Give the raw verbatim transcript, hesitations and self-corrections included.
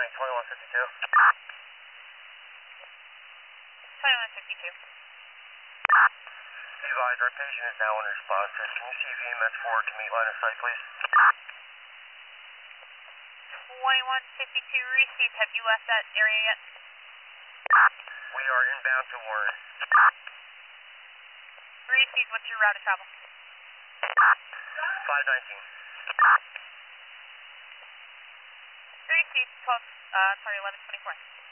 twenty-one fifty-two. twenty-one fifty-two. Advise, our patient is now unresponsive. Can you see if E M S four can meet line of sight, please? twenty-one fifty-two, receive. Have you left that area yet? We are inbound to Warren. Receive, what's your route of travel? five nineteen. Receive, twelve, uh, sorry, eleven twenty-four.